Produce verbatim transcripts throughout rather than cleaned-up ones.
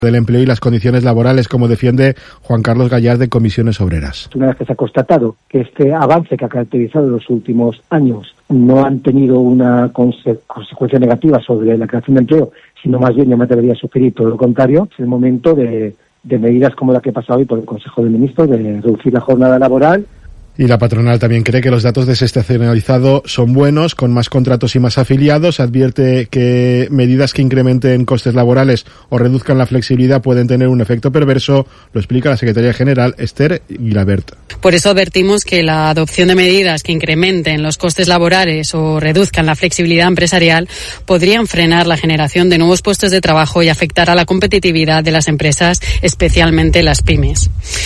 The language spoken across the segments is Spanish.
del empleo y las condiciones laborales, como defiende Juan Carlos Gallard de Comisiones Obreras. Una vez que se ha constatado que este avance que ha caracterizado los últimos años no han tenido una conse- consecuencia negativa sobre la creación de empleo, sino más bien yo me atrevería a sugerir todo lo contrario, es el momento de, de medidas como la que ha pasado hoy por el Consejo de Ministros, de reducir la jornada laboral. Y la patronal también cree que los datos desestacionalizado son buenos, con más contratos y más afiliados. Advierte que medidas que incrementen costes laborales o reduzcan la flexibilidad pueden tener un efecto perverso. Lo explica la secretaria general Esther Guilabert. Por eso advertimos que la adopción de medidas que incrementen los costes laborales o reduzcan la flexibilidad empresarial podrían frenar la generación de nuevos puestos de trabajo y afectar a la competitividad de las empresas, especialmente las pymes.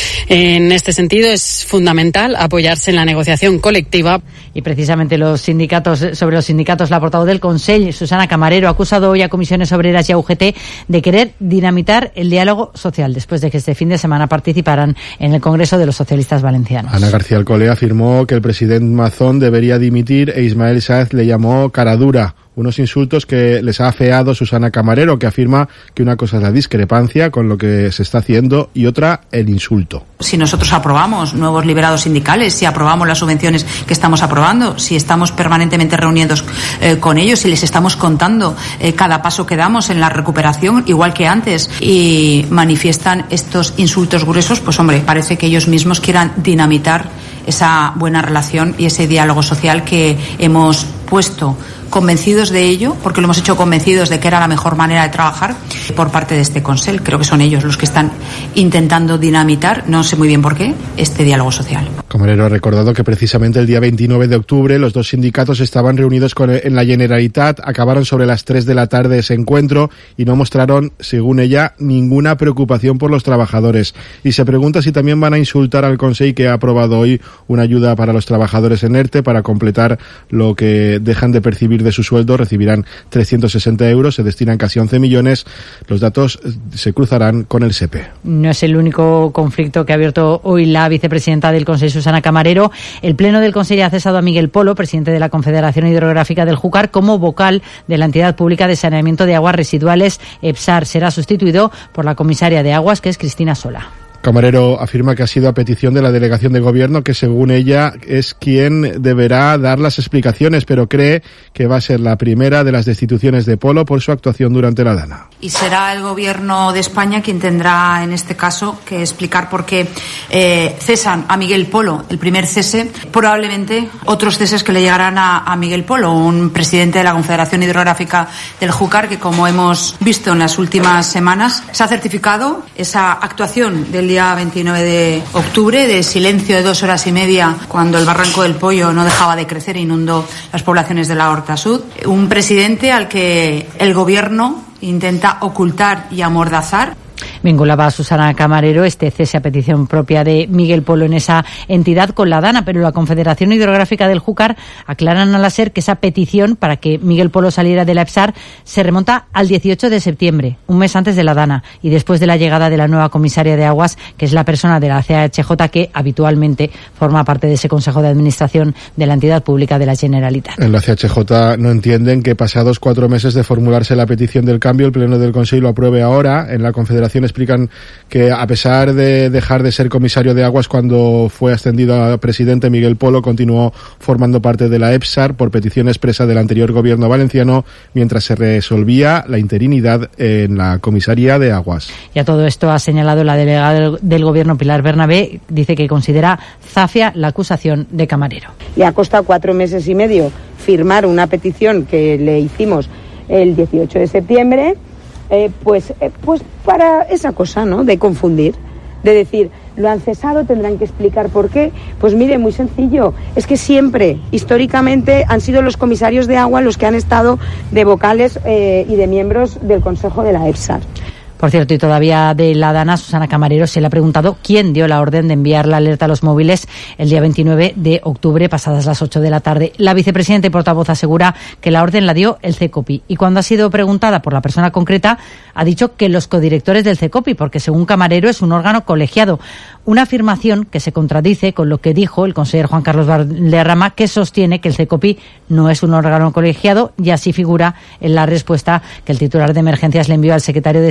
En este sentido, es fundamental apoyarse en la negociación colectiva. Y precisamente los sindicatos, sobre los sindicatos, la portavoz del Consell, Susana Camarero, ha acusado hoy a Comisiones Obreras y a U G T de querer dinamitar el diálogo social, después de que este fin de semana participaran en el Congreso de los Socialistas Valencianos. Ana García Alcolea afirmó que el presidente Mazón debería dimitir e Ismael Sáez le llamó cara dura. Unos insultos que les ha afeado Susana Camarero, que afirma que una cosa es la discrepancia con lo que se está haciendo y otra el insulto. Si nosotros aprobamos nuevos liberados sindicales, si aprobamos las subvenciones que estamos aprobando, si estamos permanentemente reunidos eh, con ellos, si les estamos contando eh, cada paso que damos en la recuperación, igual que antes, y manifiestan estos insultos gruesos, pues hombre, parece que ellos mismos quieran dinamitar esa buena relación y ese diálogo social que hemos puesto, convencidos de ello, porque lo hemos hecho convencidos de que era la mejor manera de trabajar por parte de este Consell. Creo que son ellos los que están intentando dinamitar, no sé muy bien por qué, este diálogo social. Camarero ha recordado que precisamente el día veintinueve de octubre los dos sindicatos estaban reunidos con, en la Generalitat, acabaron sobre las tres de la tarde ese encuentro y no mostraron, según ella, ninguna preocupación por los trabajadores. Y se pregunta si también van a insultar al Consell, que ha aprobado hoy una ayuda para los trabajadores en ERTE para completar lo que dejan de percibir de su sueldo. Recibirán trescientos sesenta euros, se destinan casi once millones. Los datos se cruzarán con el S E P E. No es el único conflicto que ha abierto hoy la vicepresidenta del Consell, Susana Camarero. El Pleno del Consell ha cesado a Miguel Polo, presidente de la Confederación Hidrográfica del Júcar, como vocal de la entidad pública de saneamiento de aguas residuales EPSAR. Será sustituido por la comisaria de aguas, que es Cristina Sola. Camarero afirma que ha sido a petición de la delegación de gobierno, que según ella es quien deberá dar las explicaciones, pero cree que va a ser la primera de las destituciones de Polo por su actuación durante la Dana. Y será el gobierno de España quien tendrá en este caso que explicar por qué eh, cesan a Miguel Polo, el primer cese, probablemente otros ceses que le llegarán a, a Miguel Polo, un presidente de la Confederación Hidrográfica del Júcar, que como hemos visto en las últimas semanas se ha certificado esa actuación del día veintinueve de octubre, de silencio de dos horas y media cuando el barranco del Pollo no dejaba de crecer e inundó las poblaciones de la Horta Sud. Un presidente al que el gobierno intenta ocultar y amordazar. Vinculaba a Susana Camarero este cese a petición propia de Miguel Polo en esa entidad con la Dana, pero la Confederación Hidrográfica del Júcar aclaran a la SER que esa petición para que Miguel Polo saliera de la EPSAR se remonta al dieciocho de septiembre, un mes antes de la Dana y después de la llegada de la nueva comisaria de aguas, que es la persona de la C H J que habitualmente forma parte de ese Consejo de Administración de la entidad pública de la Generalitat. En la C H J no entienden que pasados cuatro meses de formularse la petición del cambio, el Pleno del Consejo lo apruebe ahora. En la Confederación explican que a pesar de dejar de ser comisario de aguas cuando fue ascendido a presidente, Miguel Polo continuó formando parte de la EPSAR por petición expresa del anterior gobierno valenciano mientras se resolvía la interinidad en la comisaría de aguas. Y a todo esto ha señalado la delegada del, del gobierno, Pilar Bernabé, dice que considera zafia la acusación de Camarero. Le ha costado cuatro meses y medio firmar una petición que le hicimos el dieciocho de septiembre. Eh, pues, eh, pues para esa cosa, ¿no?, de confundir, de decir, lo han cesado, tendrán que explicar por qué. Pues mire, muy sencillo, es que siempre, históricamente, han sido los comisarios de agua los que han estado de vocales eh, y de miembros del Consejo de la EPSAR. Por cierto, y todavía de la Dana, Susana Camarero se le ha preguntado quién dio la orden de enviar la alerta a los móviles el día veintinueve de octubre, pasadas las ocho de la tarde. La vicepresidenta y portavoz asegura que la orden la dio el CECOPI. Y cuando ha sido preguntada por la persona concreta, ha dicho que los codirectores del CECOPI, porque según Camarero es un órgano colegiado. Una afirmación que se contradice con lo que dijo el consejero Juan Carlos Valderrama, que sostiene que el CECOPI no es un órgano colegiado, y así figura en la respuesta que el titular de emergencias le envió al secretario de Estado de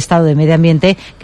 Medio Ambiente, que